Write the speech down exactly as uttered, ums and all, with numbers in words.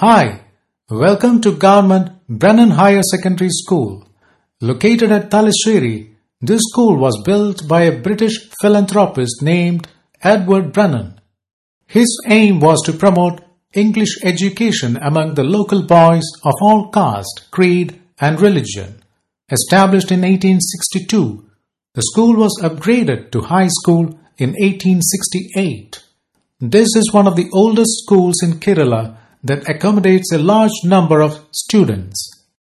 Hi, welcome to Government Brennan Higher Secondary School. Located at Thalassery, this school was built by a British philanthropist named Edward Brennan. His aim was to promote English education among the local boys of all caste, creed and religion. Established in eighteen sixty-two, the school was upgraded to high school in eighteen sixty-eight. This is one of the oldest schools in Kerala that accommodates a large number of students.